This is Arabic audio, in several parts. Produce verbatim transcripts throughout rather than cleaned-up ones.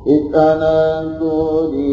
إتنازلي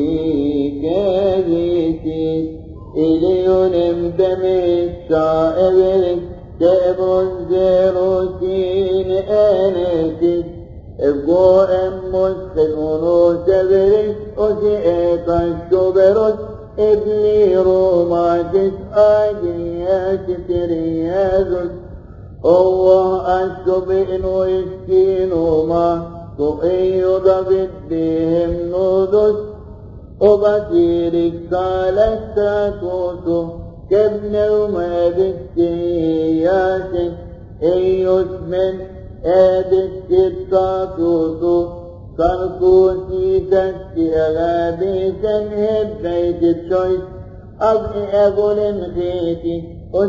كريتي إليون دمشتا إبرك تبون زيروتين أنتي إبقو أمس خلونو سبرك أسئت الشبرت إبلي روماتس آجيات تريازل الله الشبئن ويسكينو ما تؤيد بدهم نودس وبصيرك قال الساتوس كابن وما بالسياسك إيوس من آدك التاتوس صركوسي تسكي أغابي سنهب بيت الشيس أبني أقول انخيتي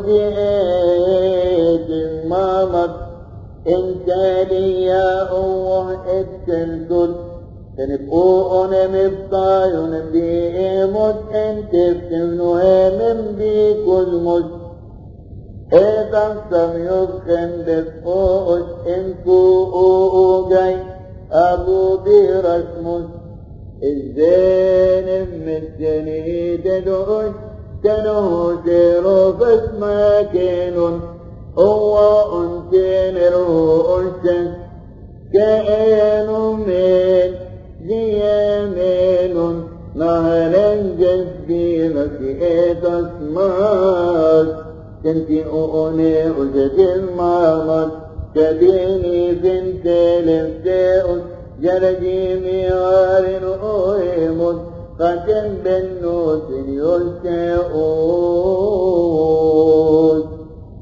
وسيئت المامر انت لي يا الله اتسلسل تنبقوا نمبطايون بإيموت انت فتنوها من بيكل مس ايضا سميوخن بفقوش انكو جاي ابو بيرسمس الزين مستني تدعوش كانوا سيروا فاسما كانون هو انتين الرؤوس كائن من زيامين نهرا جذبي مكئة اسماس كنتي أؤني أجد المامد كبيني بنت لفتاؤس جرجي ميغار أويمس ختم بالنوس يستاؤس